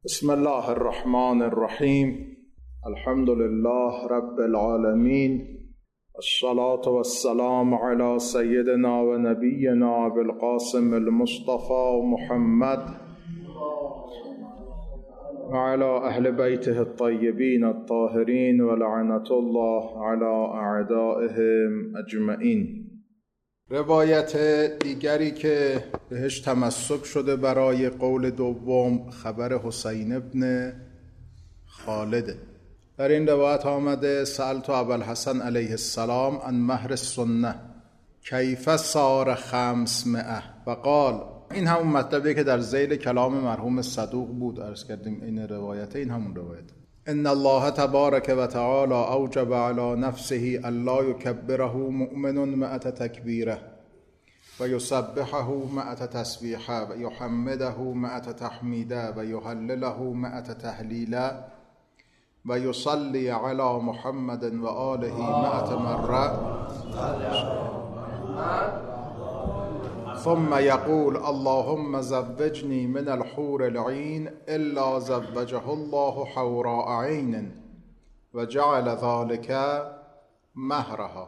بسم الله الرحمن الرحیم. الحمد لله رب العالمین، الصلاة والسلام على سیدنا و نبینا بالقاسم المصطفى محمد وعلى اهل بیته الطیبین الطاهرین ولعنة الله على اعدائهم اجمعین. روایت دیگری که بهش تمسک شده برای قول دوم خبر حسین ابن خالده. در این روایت آمده سألت ابوالحسن علیه السلام عن مهر السنه کیف صار 500 و قال، این همون مطلبی که در ذیل کلام مرحوم صدوق بود، عرض کردیم این روایت، این همون روایت. ان الله تبارک و تعالی اوجب علی نفسه الا یکبره مؤمن مئة تکبیره و یسبحه مئة تسبیحه و یحمده مئة تحمیده و یهلله مئة تهلیله و یصلی علی محمد و آله 100 مره ثم يقول اللهم زوجني من الحور العين إلا زوجه الله حوراء عين وجعل ذلك مهرها.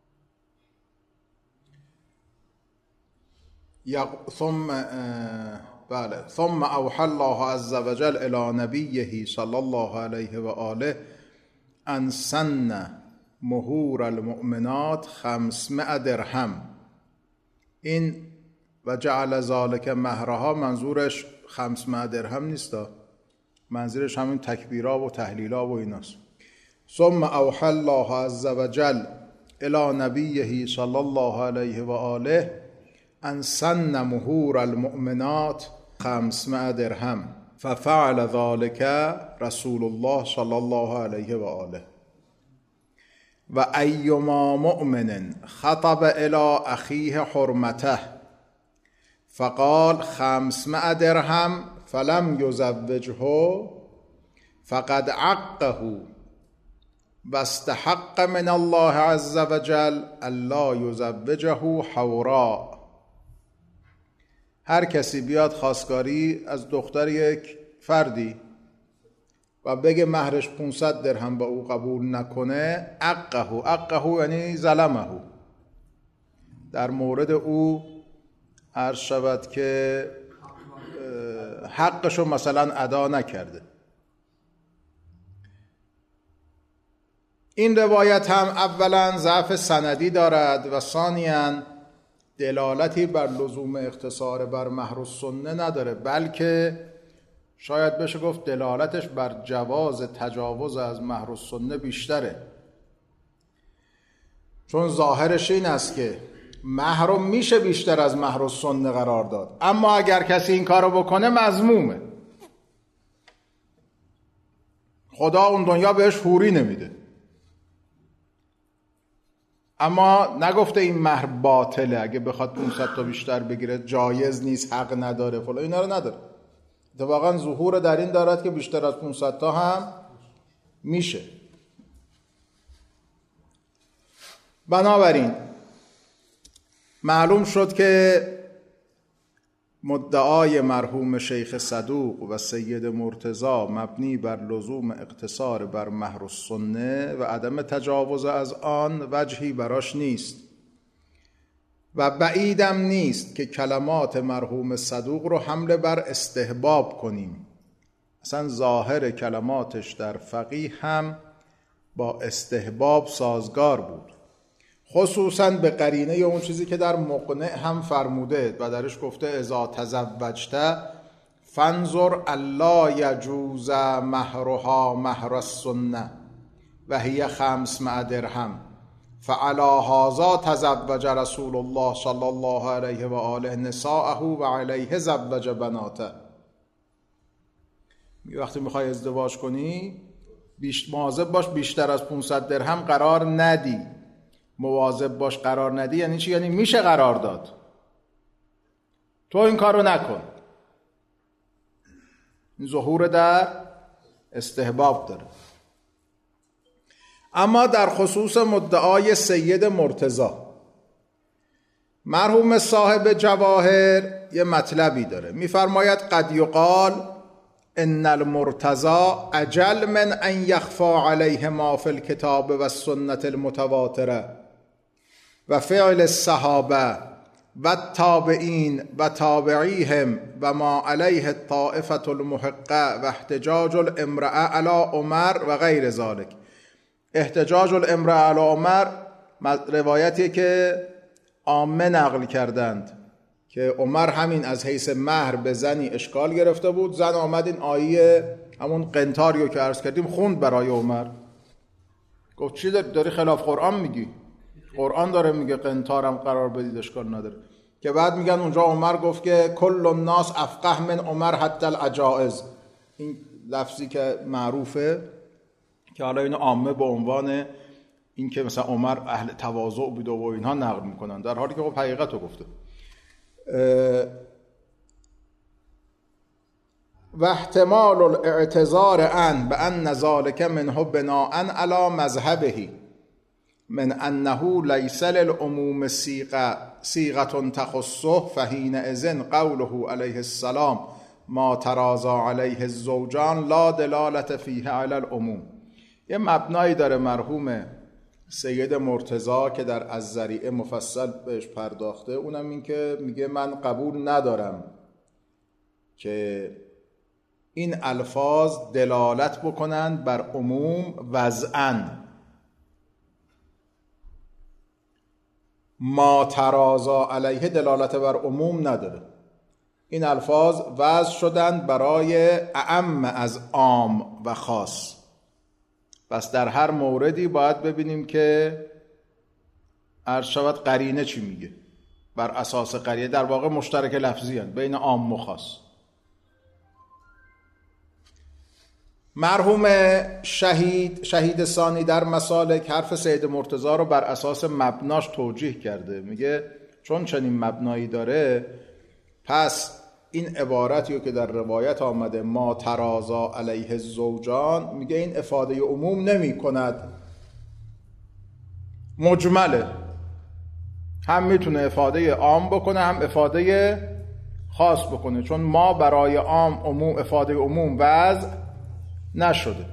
ثم أوحى الله عز وجل إلى نبيه صلى الله عليه وآله أن سن مهور المؤمنات 500 درهم. این و جعل ذالک مهرها منظورش 500 درهم نیستا، منظورش همین تکبیرها و تهلیلها و ایناست. ثم اوحى الله عز وجل الى نبیه صلی الله علیه و آله ان سن مهور المؤمنات 500 درهم ففعل ذلك رسول الله صلی الله علیه و آله. و ایما مؤمن خطب الى اخیه حرمته فقال 500 درهم فلم یزوجه فقد عقه و استحق من الله عز وجل الا یزوجه حوراء. هر کسی بیاد خواستگاری از دختر یک فردی و بگه مهرش 500 درهم با او قبول نکنه، عقه یعنی ظلمه، در مورد او عرض شود که حقشو مثلا ادا نکرده. این روایت هم اولا ضعف سندی دارد و ثانیاً دلالتی بر لزوم اختصار بر مهر السنه نداره، بلکه شاید بشه گفت دلالتش بر جواز تجاوز از مهر السنه بیشتره، چون ظاهرش این است که مهر رو میشه بیشتر از مهر السنه قرار داد، اما اگر کسی این کارو بکنه مذمومه، خدا اون دنیا بهش حوری نمیده. اما نگفته این مهر باطله، اگه بخواد 500 تا بیشتر بگیره جایز نیست، حق نداره، فلان، اینا رو نداره. اتفاقا ظهور در این دارد که بیشتر از 500 تا هم میشه. بنابراین معلوم شد که مدعای مرحوم شیخ صدوق و سید مرتضی مبنی بر لزوم اقتصار بر مهر السنه و عدم تجاوز از آن وجهی براش نیست و بعیدم نیست که کلمات مرحوم صدوق رو حمله بر استحباب کنیم. اصلا ظاهر کلماتش در فقیه هم با استحباب سازگار بود، خصوصا به قرینه اون چیزی که در مقنع هم فرموده و درش گفته اذا تزوجت فانظر الا یجوز مهرها مهر السنه و هی 500 درهم فعلی هذا تزوج رسول الله صلی الله علیه و آله نساءه و علیه زوج بناته. وقتی میخوای ازدواج کنی مواظب باش بیشتر از 500 درهم قرار ندی. مواظب باش قرار ندی یعنی چی؟ یعنی میشه قرار داد، تو این کار رو نکن. این ظهور در استحباب داره. اما در خصوص مدعای سید مرتضی، مرحوم صاحب جواهر یه مطلبی داره، میفرماید قد یقال ان المرتضی اجل من ان یخفی علیه ما فی الکتاب و السنة المتواتره و فعل الصحابه و التابعین و تابعیهم و ما علیه الطائفة المحقه و احتجاج الامرأة علی عمر و غیر ذلك. احتجاج الامرأة علی عمر روایتی که عامه نقل کردند که عمر همین از حیث مهر به زنی اشکال گرفته بود، زن آمد این آیه همون قنطاریو که عرض کردیم خوند برای عمر، گفت چی داری خلاف قرآن میگی؟ قرآن داره میگه قنطارم قرار بدید، اشکال نداره. که بعد میگن اونجا عمر گفت که کل الناس افقه من عمر حتی العجائز، این لفظی که معروفه که حالا اینو عامه به عنوان این که مثلا عمر اهل تواضع بود و اینها نقل میکنن، در حالی که خب حقیقت رو گفته. و احتمال الاعتذار عن بأن ذلك منه بناء على مذهبه من انه لیس للعموم صیغة تخصه فحینئذ قوله علیه السلام ما تراضی علیه الزوجان لا دلالة فیه علی العموم. یه مبنایی داره مرحوم سید مرتضی که در الذریعه مفصل بهش پرداخته، اونم این که میگه من قبول ندارم که این الفاظ دلالت بکنند بر عموم وضعاً. ما تراضی علیه دلالت بر عموم نداره، این الفاظ وضع شدند برای اعم از عام و خاص. پس در هر موردی باید ببینیم که عرض شود قرینه چی میگه، بر اساس قرینه. در واقع مشترک لفظی هست بین عام و خاص. مرحوم شهید ثانی در مسالک حرف سید مرتضی رو بر اساس مبناش توجیه کرده، میگه چون چنین مبنایی داره پس این عبارتی که در روایت آمده ما تراضی علیه الزوجان، میگه این افاده عموم نمی کند، مجمله، هم میتونه افاده عام بکنه هم افاده خاص بکنه، چون ما برای عام افاده عموم وضع نشده.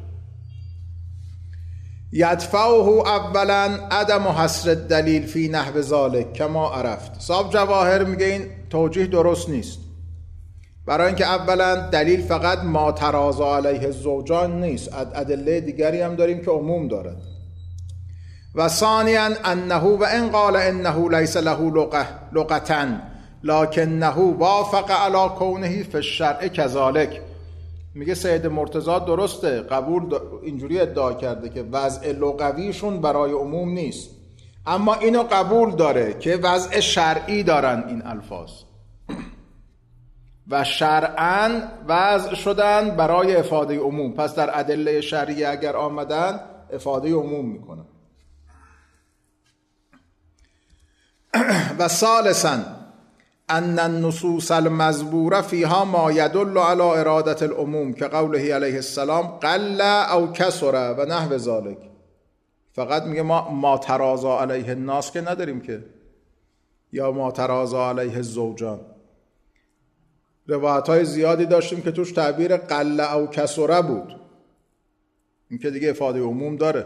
یدفعه اولا عدم حصر الدلیل فی نحو ذلک کما عرفت. صاحب جواهر میگه این توجیه درست نیست، برای اینکه اولا دلیل فقط ما تراضی علیه الزوجان نیست، ادله دیگری هم داریم که عموم دارد. و ثانیا انه و ان قال انه لیس له لغة لکنه وافق علی کونه فی الشرع کذالک. میگه سید مرتضی درسته، قبول اینجوری ادعا کرده که وضع لغویشون برای عموم نیست، اما اینو قبول داره که وضع شرعی دارن این الفاظ و شرعاً وضع شدن برای افاده عموم، پس در ادله شرعی اگر آمدن افاده عموم میکنن. و ثالثاً ان النصوص المذبوره فيها ما يدل على اراده العموم که قوله علیه السلام قل او کثر و نحو ذلك. فقط میگه ما تراضی علیه الناس که نداریم که، یا ما تراضی علیه الزوجان. روایت‌های زیادی داشتیم که توش تعبیر قل او کثر بود، این که دیگه افاده عموم داره.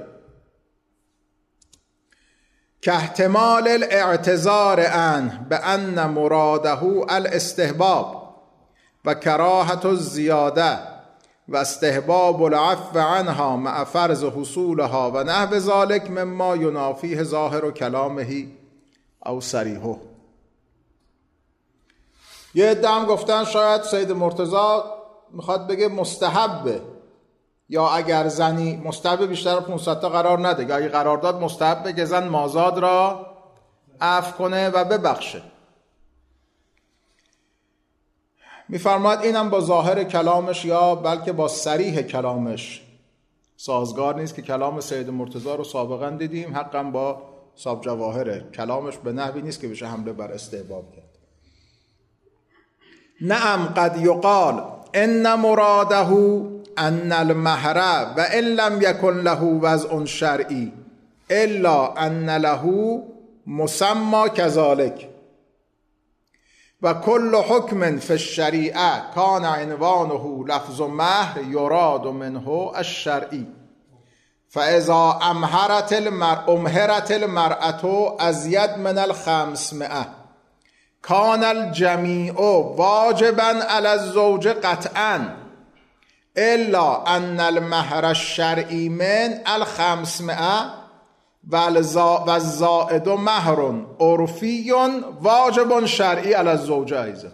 که احتمال الاعتذار عنه بأن مراده الاستحباب و کراهت الزیاده و استحباب العفو عنها مع فرض حصولها و نحو ذلك مما ینافیه ظاهر کلامه او صریحه. یه عده هم گفتن شاید سید مرتضی میخواد بگه مستحبه، یا اگر زنی مستحب بیشتر 500 تا قرار نده، اگه قرار داد مستحبه که زن مازاد را عفو کنه و ببخشه. میفرماید اینم با ظاهر کلامش یا بلکه با صریح کلامش سازگار نیست، که کلام سید مرتضی رو سابقا دیدیم حقا با صاحب جواهره، کلامش به نحوی نیست که بشه حمله بر استحباب کرد. نعم قد یقال ان مراده ان المهر و ان لم یکن له وضع شرعی الا ان له مسمى كذلك. و کل حکم فی الشریعه کان عنوانه لفظ مهر یراد منه الشرعی فاذا امهرت المرأة ازید من 500 کان الجمیع واجبا علی الزوج قطعا الا ان المهر الشرعی من 500 و الزائد مهر عرفی واجب شرعی علی الزوج ایضا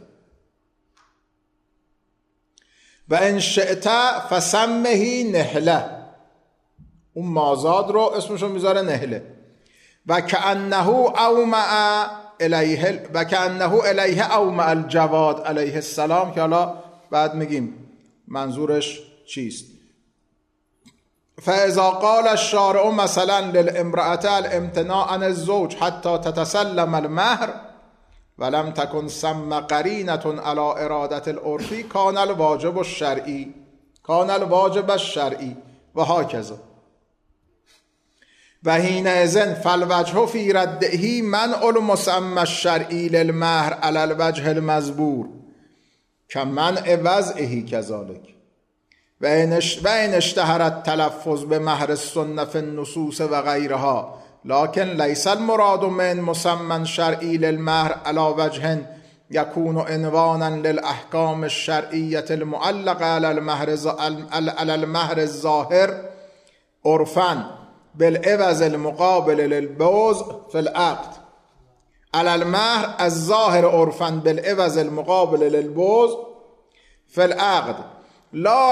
و ان شئت فسمه نهله. اون مازاد رو اسمشو میذاره نهله. و کأنه اومع الیه اومع الجواد علیه السلام، که حالا بعد میگیم منظورش چیست. فاذا قال الشارع مثلا للامرأة الامتناع عن الزوج حتى تتسلم المهر ولم تكن ثم قرینة علی ارادة العرفی کان الواجب الشرعی و هکذا. و حینئذ فالوجه فی رده منع المسمى الشرعی للمهر علی الوجه المذکور کمنع وضعه کذلک و ان اشتهر التلفظ بمهر السنة فی النصوص و غیرها لكن لیس المراد من مسمى شرعی للمهر علی وجه یکون عنوانا للاحکام الشرعیة المعلقة علی المهر الظاهر عرفا بالعوض المقابل للبوز فی العقد علی المهر الظاهر عرفا بالعوض المقابل للبوز فی العقد لا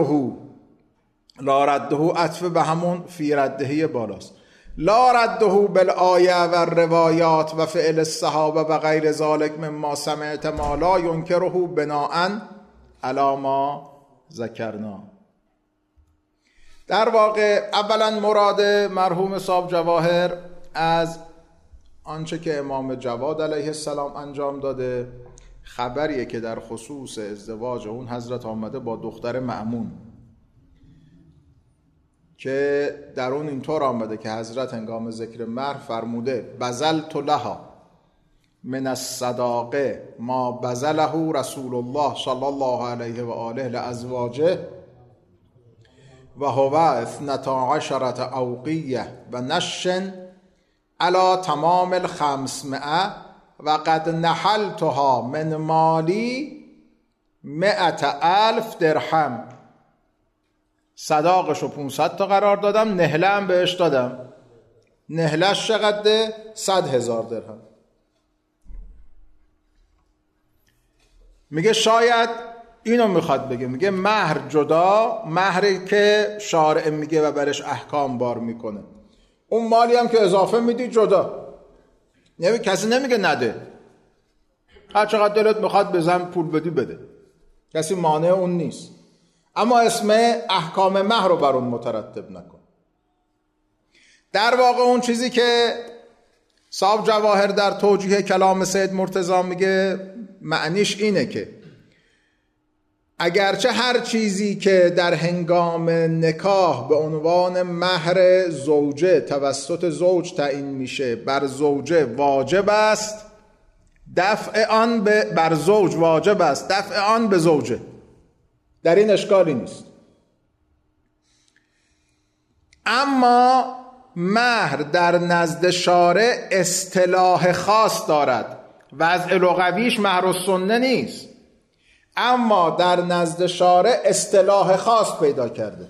رده عطف به همون فی رده بالاست. لا رده بالآیه و الروایات و فعل الصحابه و غیر ذلك مما سمعت ما لا ینکره بناء علی ما ذکرنا. در واقع اولا مراد مرحوم صاحب جواهر از آنچه که امام جواد علیه السلام انجام داده خبریه که در خصوص ازدواج اون حضرت آمده با دختر مأمون، که در اون اینطور آمده که حضرت هنگام ذکر مهر فرموده بذلت لها من الصداقه ما بذله رسول الله صلی الله علیه و آله لازواجه و هو 12 اوقیه و نش علی تمام 500 و قد نحلتها من مالی 100,000 درهم. صداقشو 500 تا قرار دادم، نهله هم بهش دادم. نهلش چقدره؟ 100,000 درهم. میگه شاید اینو میخواد بگه، میگه مهر جدا، مهری که شارع میگه و برش احکام بار میکنه، اون مالی هم که اضافه میدی جدا. کسی نمیگه نده، هر چقدر دلت میخواد بزن پول بدی بده، کسی مانع اون نیست، اما اسم احکام مهر رو بر اون مترتب نکن. در واقع اون چیزی که صاحب جواهر در توجیه کلام سید مرتضی میگه معنیش اینه که اگرچه هر چیزی که در هنگام نکاح به عنوان مهر زوجه توسط زوج تعیین میشه بر زوجه واجب است، دفع آن بر زوج واجب است، دفع آن به زوجه، در این اشکالی نیست. اما مهر در نزد شارع اصطلاح خاص دارد، وضع لغویش مهر السنه نیست، اما در نزد شارع اصطلاح خاص پیدا کرده.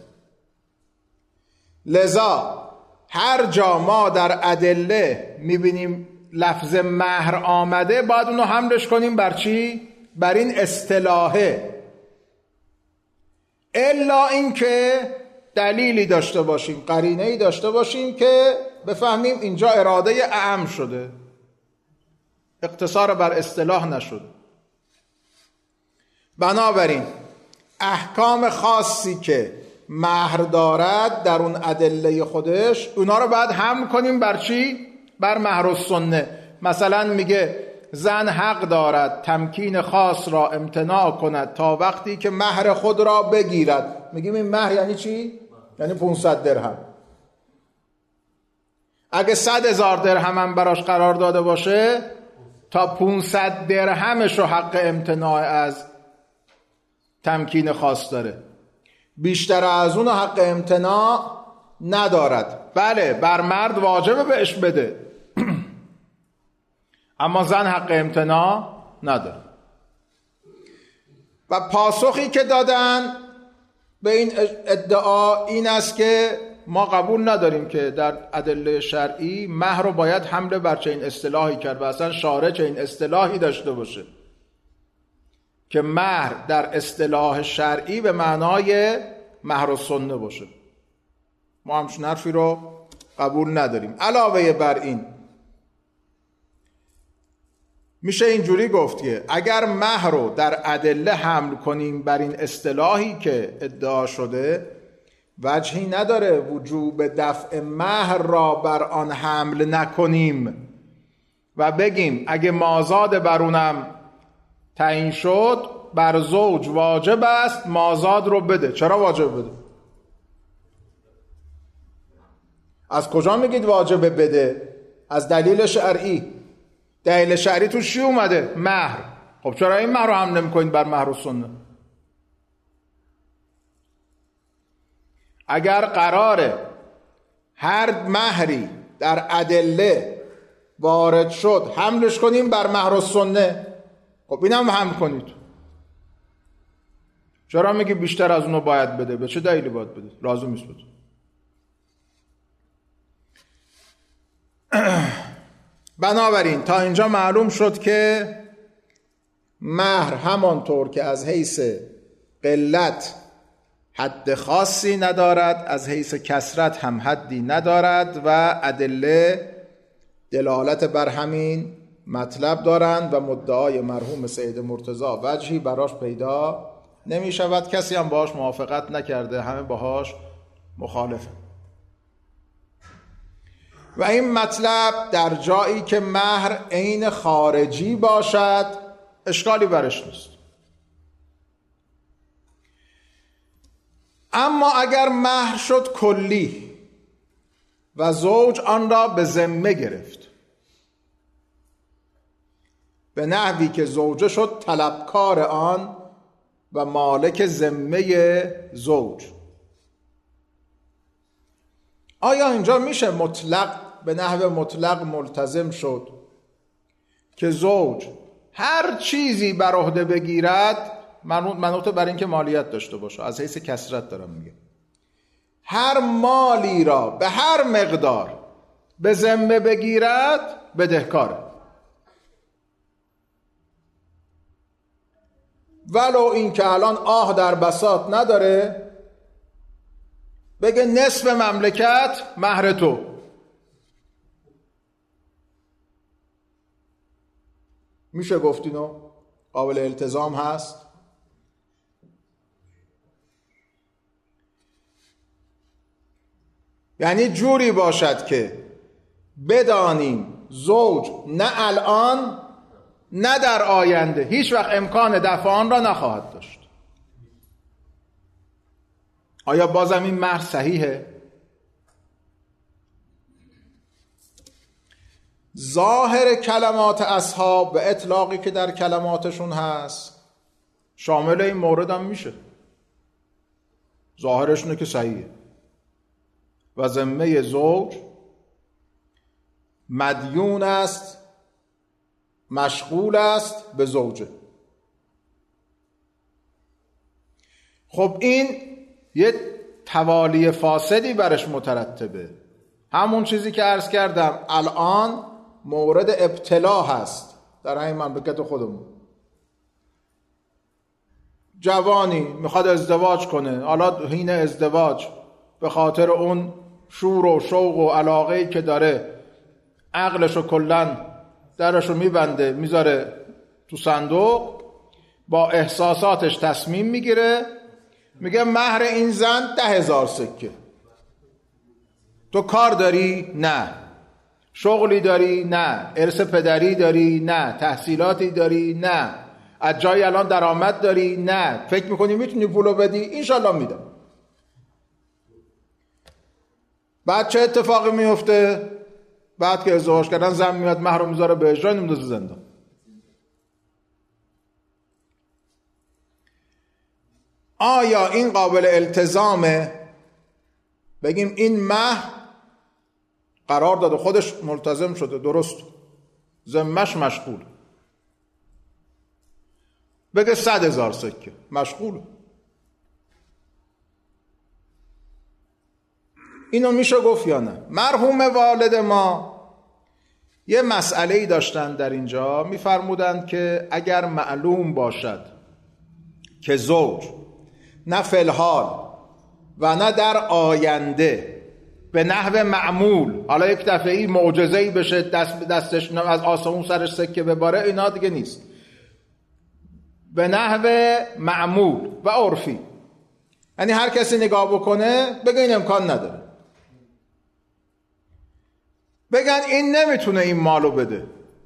لذا هر جا ما در ادله میبینیم لفظ مهر آمده باید اونو حملش کنیم بر چی؟ بر این اصطلاحه، الا اینکه دلیلی داشته باشیم، قرینه‌ای داشته باشیم که بفهمیم اینجا اراده اعم شده، اقتصار بر اصطلاح نشده. بنابراین احکام خاصی که مهر دارد در اون ادله خودش، اونا رو باید حمل کنیم بر چی؟ بر مهر السنه. مثلا میگه زن حق دارد تمکین خاص را امتناع کند تا وقتی که مهر خود را بگیرد. میگیم این مهر یعنی چی؟ یعنی 500 درهم. اگه 100,000 درهم هم براش قرار داده باشه تا 500 درهمش رو حق امتناع از تمکین خاص داره، بیشتر از اون حق امتناع ندارد. بله بر مرد واجبه بهش بده اما زن حق امتناع نداره. و پاسخی که دادن به این ادعا این است که ما قبول نداریم که در ادله شرعی مهر رو باید حمله بر چنین اصطلاحی کرد و اصلا شارع چنین اصطلاحی داشته باشه که مهر در اصطلاح شرعی به معنای مهر السنه باشه. ما همچون حرفی رو قبول نداریم. علاوه بر این میشه اینجوری گفت که اگر مهر رو در ادله حمل کنیم بر این اصطلاحی که ادعا شده، وجهی نداره وجوب دفع مهر را بر آن حمل نکنیم و بگیم اگه مازاد بر اونم تعیین شد بر زوج واجب است مازاد رو بده. چرا واجب بده؟ از کجا میگید واجب بده؟ از دلیل شرعی. دلیل شرعی تو چی اومده؟ مهر. خب چرا این مهر رو حمل نمی‌کنید بر مهر السنه؟ اگر قراره هر مهری در ادله وارد شد حملش کنیم بر مهر السنه، خب اینم حمل کنید. چرا میگی بیشتر از اونو باید بده؟ به چه دلیلی باید بده؟ لازم نیست بده. بنابراین تا اینجا معلوم شد که مهر همانطور که از حیث قلت حد خاصی ندارد، از حیث کثرت هم حدی ندارد و ادله دلالت بر همین مطلب دارند و مدعای مرحوم سید مرتضی وجهی براش پیدا نمی شود. کسی هم باهاش موافقت نکرده، همه باهاش مخالفه. و این مطلب در جایی که مهر عین خارجی باشد اشکالی برش نیست. اما اگر مهر شد کلی و زوج آن را به ذمه گرفت به نحوی که زوجه شد طلبکار آن و مالک ذمه زوج، آیا اینجا میشه مطلق به نحو مطلق ملتزم شد که زوج هر چیزی بر عهده بگیرد منوط بر این که مالیت داشته باشه؟ از حیث کثرت دارم میگم. هر مالی را به هر مقدار به ذمه بگیرد بدهکاره، ولو این که الان آه در بساط نداره بگه نصف مملکت مهر تو. میشه گفت اینو قابل التزام هست؟ یعنی جوری باشد که بدانیم زوج نه الان نه در آینده هیچ وقت امکان دفع آن را نخواهد داشت. آیا بازم این مهر صحیحه؟ ظاهر کلمات اصحاب به اطلاقی که در کلماتشون هست شامل این مورد هم میشه. ظاهرشونه که صحیحه و ذمه زوج مدیون است، مشغول است به زوجه. خب این یه توالی فاسدی برش مترتبه. همون چیزی که عرض کردم الان مورد ابتلا هست در این مملکت خودمون. جوانی میخواد ازدواج کنه، حالا حین ازدواج به خاطر اون شور و شوق و علاقه‌ای که داره عقلشو کلن درشو میبنده میذاره تو صندوق، با احساساتش تصمیم میگیره، میگه مهر این زن 10,000 سکه. تو کار داری؟ نه. شغلی داری؟ نه. ارث پدری داری؟ نه. تحصیلاتی داری؟ نه. از جای الان درآمد داری؟ نه. فکر میکنی میتونی پولو بدی؟ انشالله میدم. بعد چه اتفاقی میفته؟ بعد که ازدواج کردن زن میاد مهر رو میذاره به اجرا، نمیندازه زندان. آیا این قابل التزامه؟ بگیم این مهر قرار داده، خودش ملتزم شده، درست، ذمه‌اش مشغول، بگه 100,000 سکه، مشغول. اینو میشه گفت یا نه؟ مرحوم والد ما یه مسئله‌ای داشتن در اینجا، میفرمودند که اگر معلوم باشد که زوج نه فی الحال و نه در آینده به نحو معمول، حالا یک دفعه‌ای معجزه‌ای بشه دستش از آسمون سرش سکه بباره، اینا دیگه نیست، به نحو معمول و عرفی، یعنی هر کسی نگاه بکنه بگه این امکان نداره، بگن این نمیتونه این مالو بده.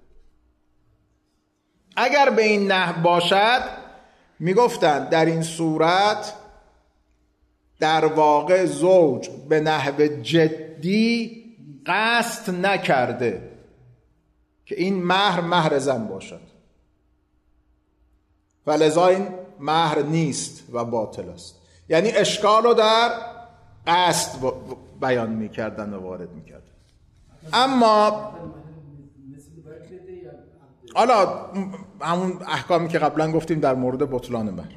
اگر به این نحو باشد، میگفتن در این صورت در واقع زوج به نحو جدی قصد نکرده که این مهر زن باشد، ولذا این مهر نیست و باطل است. یعنی اشکال رو در قصد بیان میکردن و وارد میکردن. اما حالا همون احکامی که قبلا گفتیم در مورد بطلان مهر،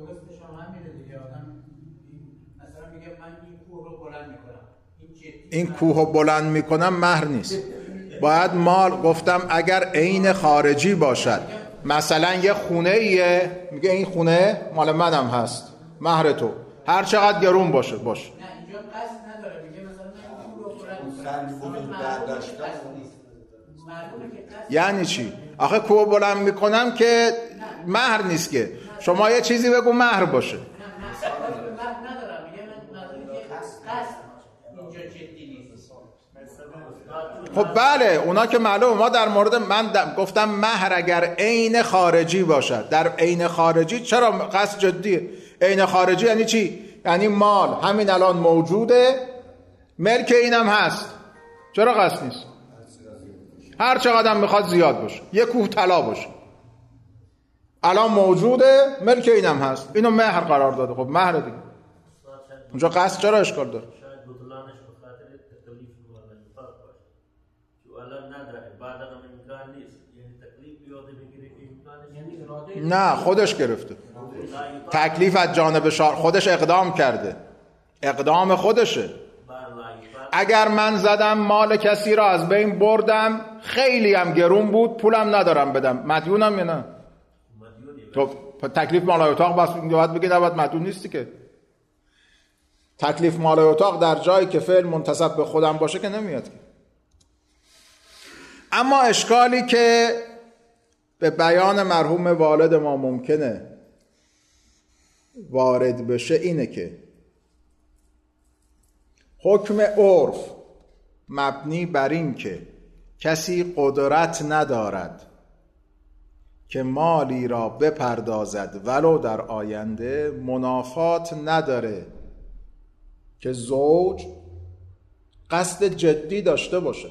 این کوه رو بلند میکنم مهر نیست، باید مال، گفتم اگر عین خارجی باشد، مثلا یه خونه ایه، میگه این خونه مال منم هست، مهر تو، هر چقدر گرون باشه باشه. نه اینجا قصد نداره، میگه مثلا من این کوه رو بلند میکنم. یعنی چی؟ آخه کوه بلند میکنم که مهر نیست که، شما یه چیزی بگو مهر باشه. خب بله، اونا که معلومه. ما در مورد من گفتم مهر اگر عین خارجی باشد، در عین خارجی چرا قصد جدیه؟ عین خارجی یعنی چی؟ یعنی مال همین الان موجوده، ملک اینم هست، چرا قصد نیست؟ هر چقدر میخواد زیاد باشه، یه کوه طلا باشه، الان موجوده، ملک اینم هست، اینو مهر قرار داده، خب مهر دیگه، اونجا قصد چرا اشکال داره؟ نه خودش گرفته، تکلیف از جانب خودش اقدام کرده، اقدام خودشه. اگر من زدم مال کسی را از بین بردم، خیلی هم گرون بود، پولم ندارم بدم، مدیونم یا نه؟ تو تکلیف مالای اتاق بس باید بگی نباید مدیون نیستی که. تکلیف مالای اتاق در جایی که فعل منتسب به خودم باشه که نمیاد که. اما اشکالی که به بیان مرحوم والد ما ممکنه وارد بشه اینه که حکم عرف مبنی بر این که کسی قدرت ندارد که مالی را بپردازد ولو در آینده، منافات نداره که زوج قصد جدی داشته باشه.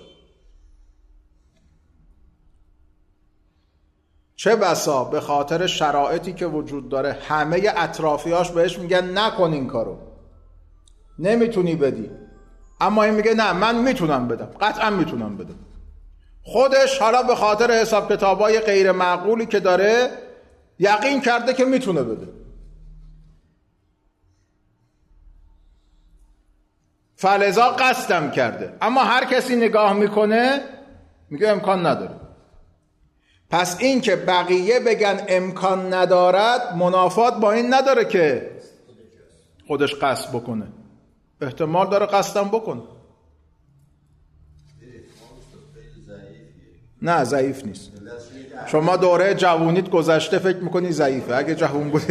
چه بسا به خاطر شرایطی که وجود داره همه اطرافیاش بهش میگن نکن این کارو، نمیتونی بدی، اما این میگه نه من میتونم بدم، قطعا میتونم بدم. خودش حالا به خاطر حساب کتابای غیر معقولی که داره یقین کرده که میتونه بده، فلذا قصدم کرده، اما هر کسی نگاه میکنه میگه امکان نداره. پس این که بقیه بگن امکان ندارد منافات با این نداره که خودش قصد بکنه، احتمال داره قصدم بکنه. نه ضعیف نیست. شما دوره جوونیت گذشته فکر میکنی ضعیفه، اگه جوون بودی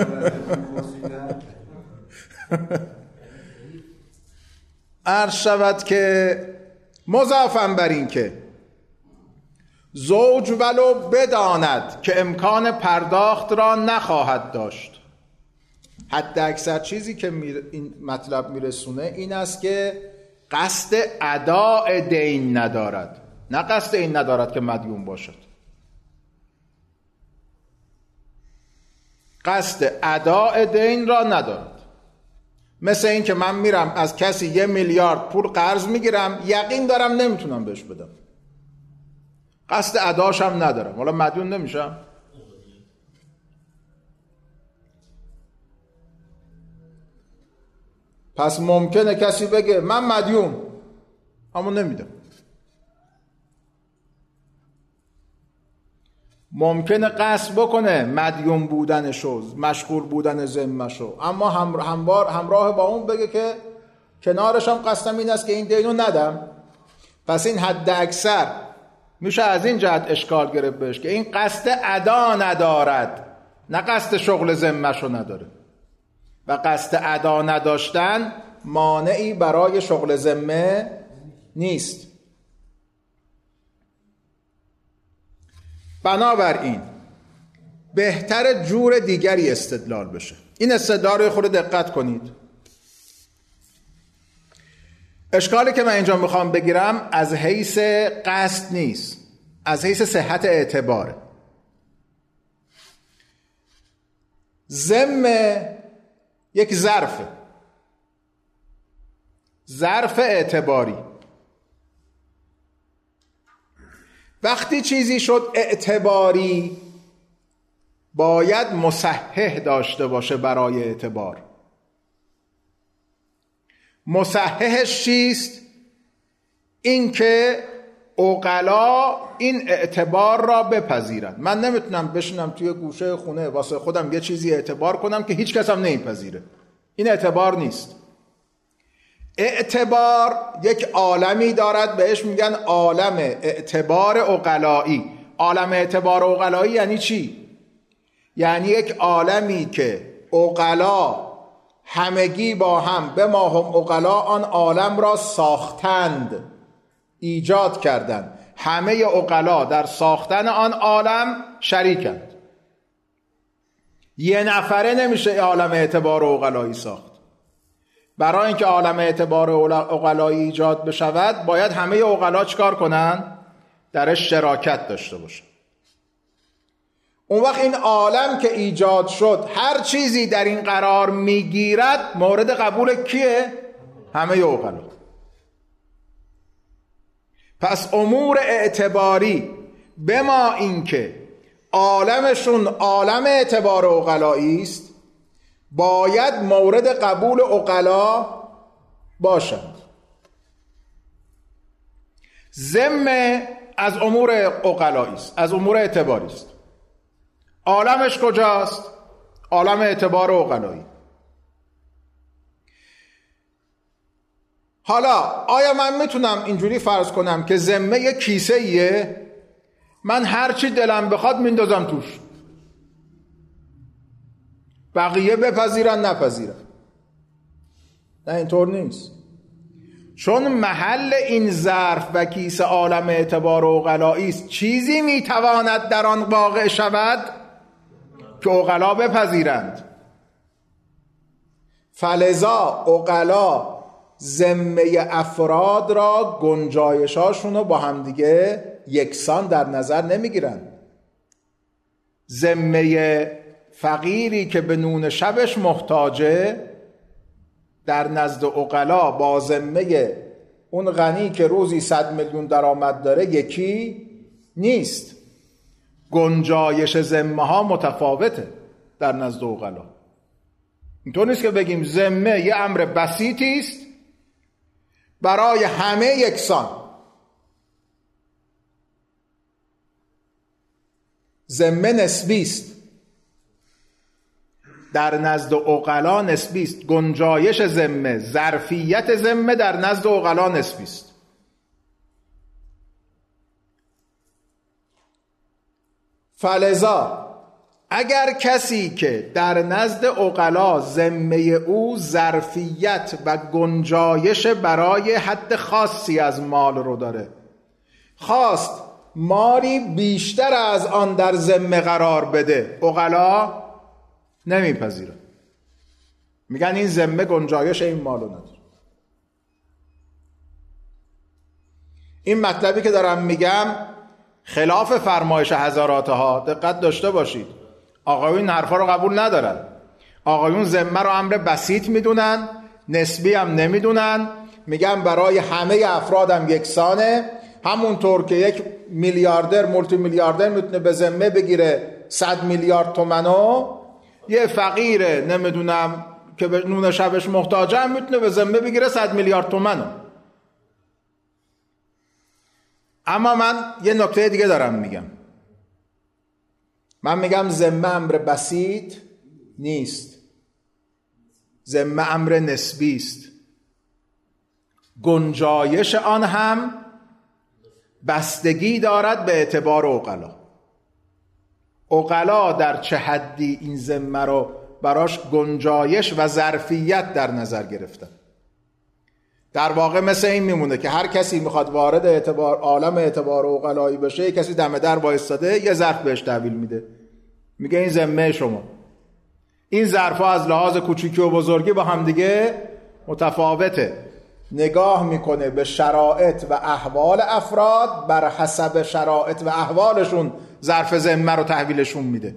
عرض شود که مضافاً بر این که زوج ولو بداند که امکان پرداخت را نخواهد داشت، حد اکثر چیزی که این مطلب میرسونه این است که قصد اداء دین ندارد، نه قصد این ندارد که مدیون باشد. قصد اداء دین را ندارد. مثل این که من میرم از کسی 1 میلیارد پول قرض میگیرم، یقین دارم نمیتونم بهش بدم، قصد اداشم ندارم، حالا مدیون نمیشم؟ پس ممکنه کسی بگه من مدیون اما نمیدم، ممکنه قصد بکنه مدیون بودنشو، مشغول بودن ذمه‌شو، اما همراه با اون بگه که کنارش هم قصدم این است که این دینو ندم. پس این حد اکثر میشه از این جهت اشکال گرفت بهش که این قصد ادا ندارد، نه قصد شغل ذمه‌شو نداره. و قصد ادا نداشتن مانعی برای شغل ذمه نیست. بنابراین بهتر جور دیگری استدلال بشه. این استدلال رو خود دقت کنید. اشکالی که من اینجا میخوام بگیرم از حیث قصد نیست، از حیث صحت اعتباره. ذمه یک ظرف اعتباری. وقتی چیزی شد اعتباری باید مصحح داشته باشه برای اعتبار. مصححش چیست؟ این که عقلا این اعتبار را بپذیرند. من نمیتونم بشینم توی گوشه خونه واسه خودم یه چیزی اعتبار کنم که هیچ کس هم نمیپذیره. این اعتبار نیست. اعتبار یک عالمی دارد بهش میگن عالم اعتبار عقلایی. عالم اعتبار عقلایی یعنی چی؟ یعنی یک عالمی که عقلا همگی با هم به ما هم عقلا آن عالم را ساختند، ایجاد کردند. همه عقلا در ساختن آن عالم شریکند. یه نفره نمیشه عالم اعتبار عقلایی ساخت. برای اینکه عالم اعتبار عقلایی ایجاد بشود باید همه عقلا چیکار کنن؟ درش شراکت داشته باشن. اون وقت این عالم که ایجاد شد هر چیزی در این قرار میگیرد مورد قبول کیه؟ همه عقلا. پس امور اعتباری به ما اینکه عالمشون عالم اعتبار عقلایی است باید مورد قبول عقلا باشند. ذمه از امور عقلایی است، از امور اعتباری است. عالمش کجاست؟ عالم اعتبار عقلایی. حالا آیا من میتونم اینجوری فرض کنم که ذمه یک کیسه ایه، من هر چی دلم بخواد میندازم توش، بقیه بپذیرن نپذیرن؟ نه، اینطور نیست. چون محل این ظرف و کیسه عالم اعتبار عقلایی است، چیزی میتواند در آن واقع شود که عقلا بپذیرند. فلذا عقلا ذمه افراد را، گنجایشاشون رو با همدیگه یکسان در نظر نمیگیرند. ذمه فقیری که به نون شبش محتاجه در نزد عقلا با ذمه اون غنی که روزی 100 میلیون درآمد داره یکی نیست. گنجایش ذمه ها متفاوته در نزد عقلا. اینطور نیست که بگیم ذمه یه امر بسیطی است برای همه یکسان. ذمه نسبی است، در نزد عقلا نسبی است. گنجایش ذمه، ظرفیت ذمه در نزد عقلا نسبی است. فلذا اگر کسی که در نزد عقلا ذمه او ظرفیت و گنجایش برای حد خاصی از مال رو داره، خواست مالی بیشتر از آن در ذمه قرار بده، عقلا نمیپذیره، میگن این ذمه گنجایش این مالو نداره. این مطلبی که دارم میگم خلاف فرمایش حضراتها، دقت داشته باشید. آقایون این حرفا رو قبول ندارن. آقایون ذمه رو امر بسیط میدونن، نسبی هم نمیدونن، میگن برای همه افرادم یکسانه. همونطور که یک میلیاردر مولتی میلیاردر میتونه به ذمه بگیره 100 میلیارد تومنو، یه فقیر نمیدونم که به نون شبش محتاجه هم میتونه به ذمه بگیره 100 میلیارد تومنو. اما من یه نکته دیگه دارم میگم. من میگم ذمه امر بسیط نیست، ذمه امر نسبی است. گنجایش آن هم بستگی دارد به اعتبار عقلا. عقلا در چه حدی این ذمه رو براش گنجایش و ظرفیت در نظر گرفتن. در واقع مثل این میمونه که هر کسی میخواد وارد عالم اعتبار عقلایی بشه، یه کسی دم در وایستاده یه ظرف بهش تحویل میده، میگه این ذمه شما. این ظرفا از لحاظ کوچیکی و بزرگی با هم دیگه متفاوته. نگاه میکنه به شرایط و احوال افراد، بر حسب شرایط و احوالشون ظرف ذمه رو تحویلشون میده.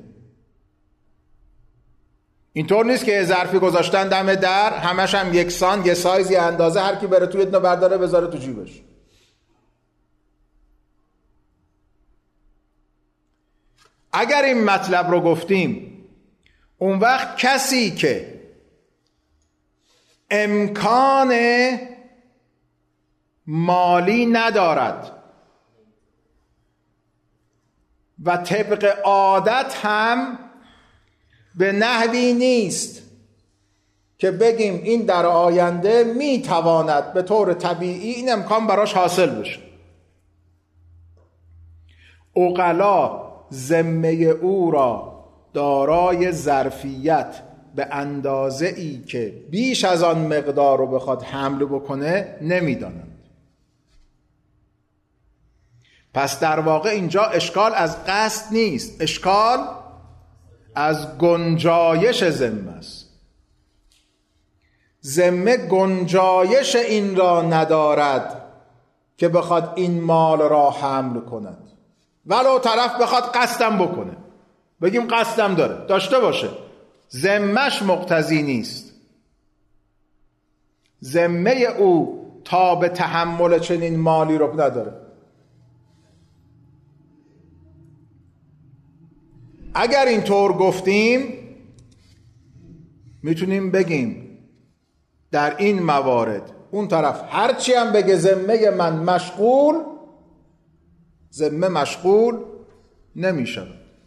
اینطور نیست که ظرفی گذاشتن دم در همش هم یکسان، یه سایز، یه اندازه، هر کی بره توی اتنا برداره بذاره تو جیبش. اگر این مطلب رو گفتیم، اون وقت کسی که امکان مالی ندارد و طبق عادت هم به نحوی نیست که بگیم این در آینده میتواند به طور طبیعی این امکان براش حاصل بشه، عقلا ذمه او را دارای ظرفیت به اندازه ای که بیش از آن مقدار رو بخواد حمل بکنه نمیدانند. پس در واقع اینجا اشکال از قصد نیست، اشکال از گنجایش ذمه است. ذمه گنجایش این را ندارد که بخواد این مال را حمل کند، ولو طرف بخواد قصدم بکنه، بگیم قصدم داره، داشته باشه، ذمه‌اش مقتضی نیست. ذمه او تا به تحمل چنین مالی رو نداره. اگر اینطور گفتیم میتونیم بگیم در این موارد اون طرف هرچی هم بگه ذمه من مشغول، ذمه مشغول نمیشه.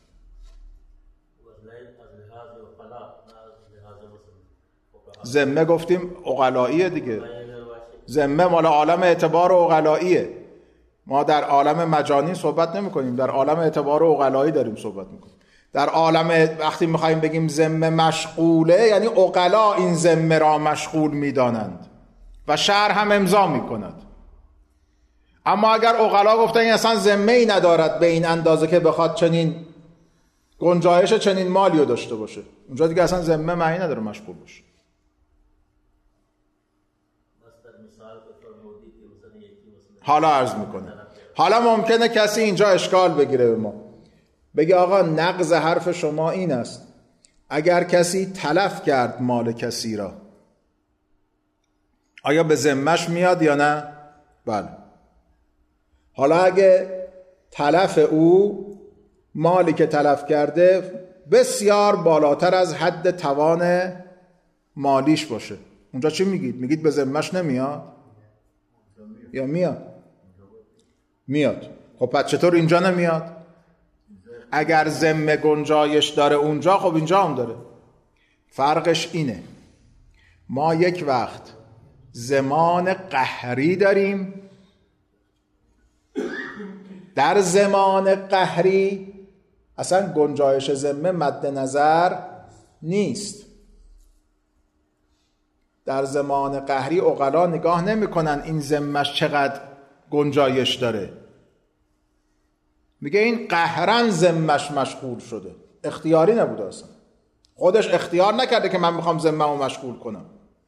ذمه گفتیم عقلاییه دیگه، ذمه مال عالم اعتبار و عقلاییه. ما در عالم مجانی صحبت نمی کنیم، در عالم اعتبار و عقلایی داریم صحبت میکنیم. در عالم وقتی میخواییم بگیم ذمه مشغوله، یعنی عقلا این ذمه را مشغول میدانند و شرع هم امضا میکند. اما اگر عقلا گفتن این اصلا ذمه ای ندارد به این اندازه که بخواد چنین گنجایش چنین مالی رو داشته باشه، اونجا دیگه اصلا ذمه معنی نداره مشغول باشه. حالا عرض میکنه، حالا ممکنه کسی اینجا اشکال بگیره به ما، بگه آقا نقض حرف شما این است اگر کسی تلف کرد مال کسی را، آیا به ذمه‌اش میاد یا نه؟ بله. حالا اگه تلف او، مالی که تلف کرده بسیار بالاتر از حد توان مالیش باشه، اونجا چی میگید؟ میگید به ذمه‌اش نمیاد یا میاد؟ میاد. خب پس چطور اینجا نمیاد؟ اگر ذمه گنجایش داره اونجا، خب اینجا هم داره. فرقش اینه، ما یک وقت زمان قهری داریم، در زمان قهری اصلا گنجایش ذمه مد نظر نیست. در زمان قهری عقلا نگاه نمی کنن این ذمه‌اش چقدر گنجایش داره، میگه این قهرن ذمه‌اش مشغول شده، اختیاری نبوده، اصلا خودش اختیار نکرده که من میخوام ذمه‌مو مشغول کنم،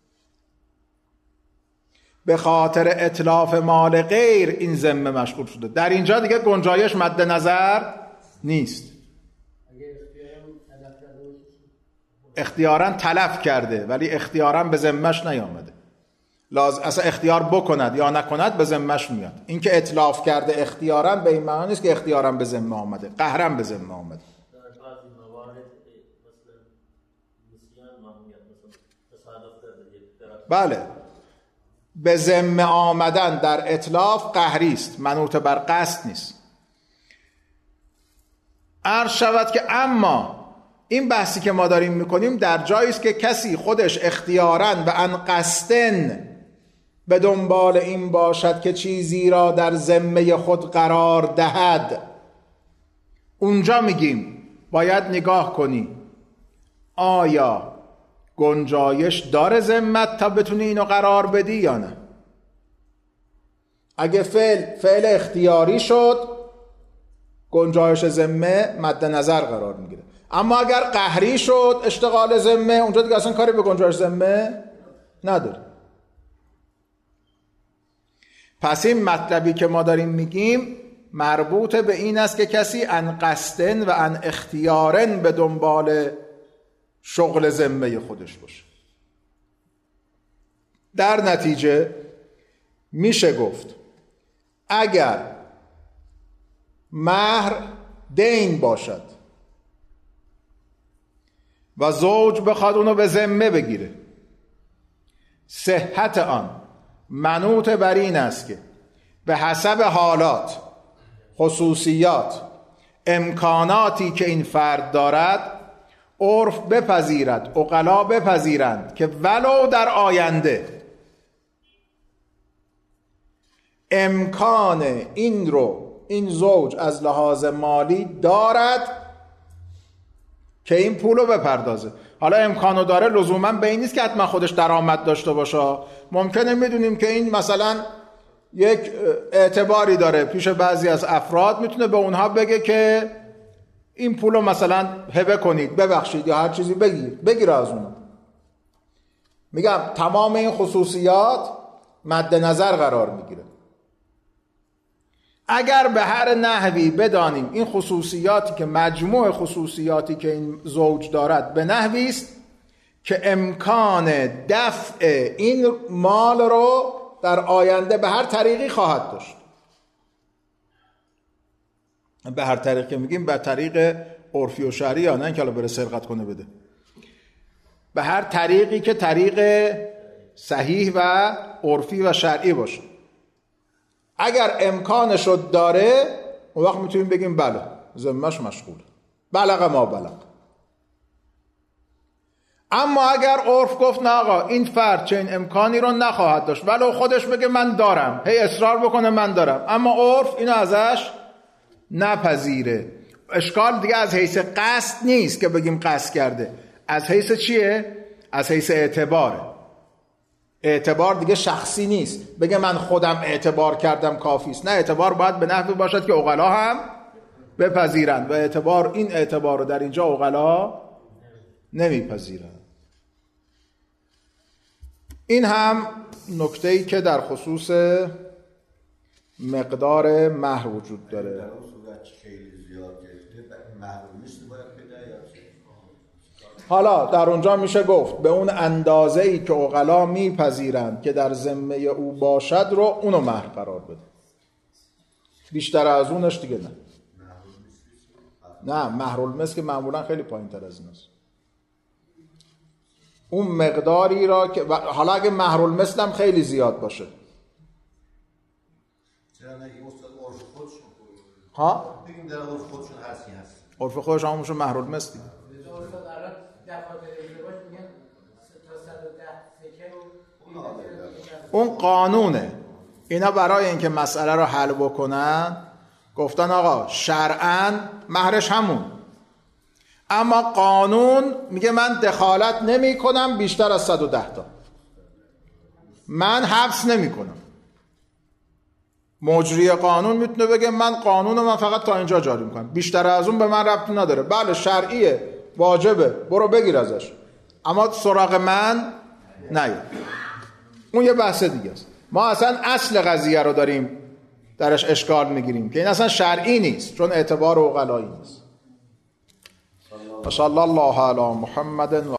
به خاطر اتلاف مال غیر این ذمه مشغول شده. در اینجا دیگه گنجایش مد نظر نیست. اگه اختیارم تلف اختیاراً تلف کرده ولی اختیاراً به ذمه‌اش نیامده. اصلا اختیار بکند یا نکند به ذمه‌اش میاد. این که اتلاف کرده اختیاراً به این معنی نیست که اختیاراً به ذمه آمده، قهراً به ذمه آمده. بله، به ذمه آمدن در اتلاف قهری است، منوط بر قصد نیست. عرض شود که اما این بحثی که ما داریم میکنیم در جایی است که کسی خودش اختیاراً و عن قصدن به دنبال این باشد که چیزی را در ذمه خود قرار دهد. اونجا میگیم باید نگاه کنی آیا گنجایش داره ذمت تا بتونی اینو قرار بدی یا نه. اگه فعل اختیاری شد گنجایش ذمه مد نظر قرار میگیره، اما اگر قهری شد اشتغال ذمه، اونجا دیگه اصلا کاری به گنجایش ذمه نداره. پس این مطلبی که ما داریم میگیم مربوط به این است که کسی عن قصدن و عن اختیارن به دنبال شغل ذمه خودش باشه. در نتیجه میشه گفت اگر مهر دین باشد و زوج بخواد اونو به ذمه بگیره، صحت آن منوط بر این است که به حسب حالات، خصوصیات، امکاناتی که این فرد دارد عرف بپذیرد، عقلا بپذیرند که ولو در آینده امکان این زوج از لحاظ مالی دارد که این پولو بپردازه. حالا امکانو داره لزوما به این نیست که حتما خودش درآمد داشته باشه. ممکنه میدونیم که این مثلا یک اعتباری داره پیش بعضی از افراد، میتونه به اونها بگه که این پولو مثلا هبه کنید، ببخشید یا هر چیزی بگیر از اونها. میگم تمام این خصوصیات مد نظر قرار میگیره. اگر به هر نحوی بدانیم این خصوصیاتی که مجموع خصوصیاتی که این زوج دارد به نحوی است که امکان دفع این مال رو در آینده به هر طریقی خواهد داشت. به هر طریق که میگیم به طریق عرفی و شرعی، یا نه اینکه الان بره سرقت کنه بده، به هر طریقی که طریق صحیح و عرفی و شرعی باشه. اگر امکانش داره اون وقت میتونیم بگیم بله ذمه‌اش مشغول، بلغ ما بلغ. اما اگر عرف گفت نه آقا این فرد چه این امکانی رو نخواهد داشت، ولو خودش بگه من دارم، هی اصرار بکنه من دارم، اما عرف اینو ازش نپذیره، اشکال دیگه از حیث قصد نیست که بگیم قصد کرده، از حیث چیه؟ از حیث اعتباره. اعتبار دیگه شخصی نیست بگه من خودم اعتبار کردم کافی است، نه، اعتبار باید به نحوی باشد که عقلا هم بپذیرند و این اعتبار رو در اینجا عقلا نمیپذیرند. این هم نکته‌ای که در خصوص مقدار مهر وجود داره. حالا در اونجا میشه گفت به اون اندازه‌ای که عقلا میپذیرند که در ذمه او باشد رو اونو مهر قرار بده، بیشتر از اونش دیگه نه. مهر المثل که معمولا خیلی پایین تر از این است. اون مقداری را که حالا اگه مهر المثل هم خیلی زیاد باشه، ها بگیم در عرف خودشون هست، عرف خودش همونشون مهر المثل دیگه. اون قانونه. اینا برای اینکه مسئله رو حل بکنن گفتن آقا شرعاً مهرش همون، اما قانون میگه من دخالت نمی کنم بیشتر از 110 تا، من حبس نمی کنم. مجری قانون میتونه بگه من قانون رو من فقط تا اینجا جاری میکنم، بیشتر از اون به من ربطی نداره. بله شرعیه، واجبه، برو بگیر ازش، اما سراغ من نیا. اون یه بحث دیگه است. ما اصلا اصل قضیه رو داریم درش اشکال میگیریم که این اصلا شرعی نیست، چون اعتبار عقلایی نیست. صلی الله علی محمد.